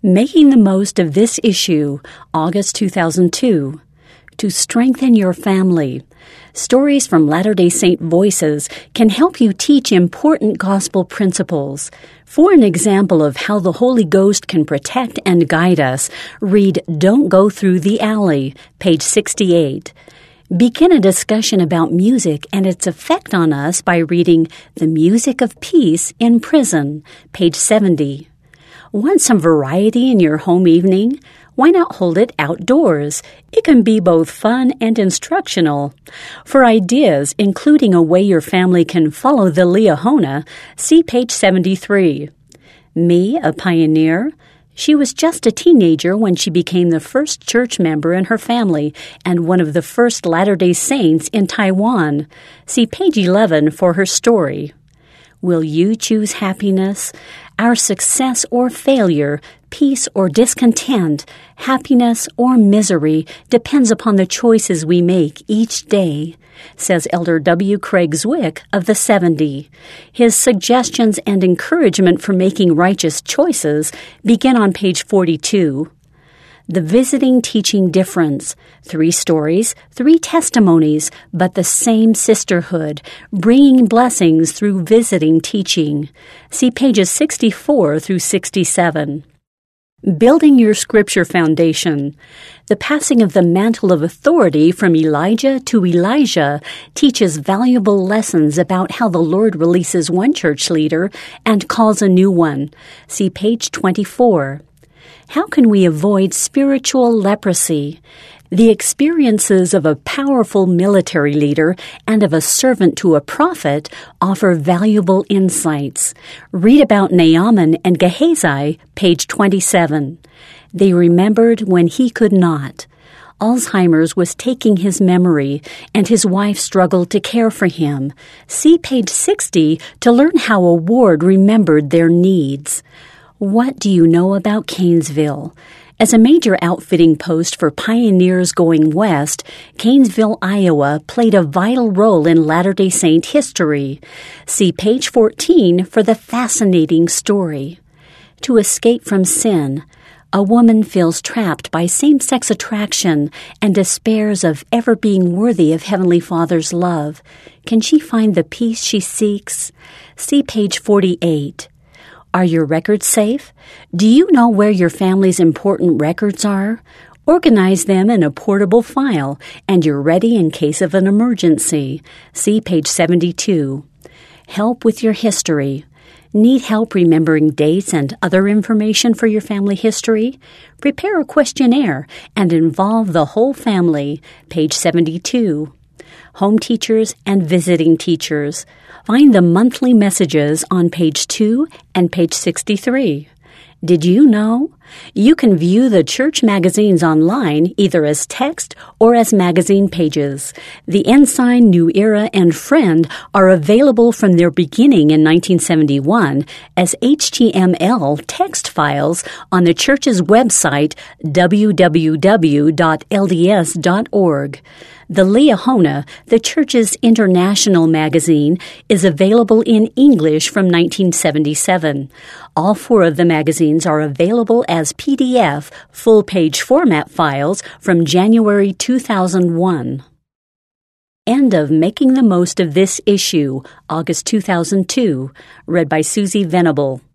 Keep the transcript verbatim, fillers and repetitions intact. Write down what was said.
Making the Most of This Issue, August two thousand two. To strengthen your family. Stories from Latter-day Saint Voices can help you teach important gospel principles. For an example of how the Holy Ghost can protect and guide us, read Don't Go Through the Alley, page sixty-eight. Begin a discussion about music and its effect on us by reading The Music of Peace in Prison, page seventy. Want some variety in your home evening? Why not hold it outdoors? It can be both fun and instructional. For ideas, including a way your family can follow the Liahona, see page seventy-three. Me, a pioneer? She was just a teenager when she became the first church member in her family and one of the first Latter-day Saints in Taiwan. See page eleven for her story. Will you choose happiness? Our success or failure, peace or discontent, happiness or misery depends upon the choices we make each day, says Elder W. Craig Zwick of the seventy. His suggestions and encouragement for making righteous choices begin on page forty-two. The Visiting Teaching Difference. Three stories, three testimonies, but the same sisterhood, bringing blessings through visiting teaching. See pages sixty-four through sixty-seven. Building your scripture foundation. The passing of the mantle of authority from Elijah to Elijah teaches valuable lessons about how the Lord releases one church leader and calls a new one. See page twenty-four. How can we avoid spiritual leprosy? The experiences of a powerful military leader and of a servant to a prophet offer valuable insights. Read about Naaman and Gehazi, page twenty-seven. They remembered when he could not. Alzheimer's was taking his memory, and his wife struggled to care for him. See page sixty to learn how a ward remembered their needs. What do you know about Canesville? As a major outfitting post for pioneers going west, Canesville, Iowa played a vital role in Latter-day Saint history. See page fourteen for the fascinating story. To escape from sin, a woman feels trapped by same-sex attraction and despairs of ever being worthy of Heavenly Father's love. Can she find the peace she seeks? See page forty-eight. Are your records safe? Do you know where your family's important records are? Organize them in a portable file, and you're ready in case of an emergency. See page seventy-two. Help with your history. Need help remembering dates and other information for your family history? Prepare a questionnaire and involve the whole family. Page seventy-two. Home teachers and visiting teachers. Find the monthly messages on page two and page sixty-three. Did you know? You can view the church magazines online either as text or as magazine pages. The Ensign, New Era, and Friend are available from their beginning in nineteen seventy-one as H T M L text files on the church's website w w w dot l d s dot org. The Liahona, the church's international magazine, is available in English from nineteen seventy-seven. All four of the magazines are available as P D F full-page format files from January two thousand one. End of Making the Most of This Issue, August two thousand two, read by Susie Venable.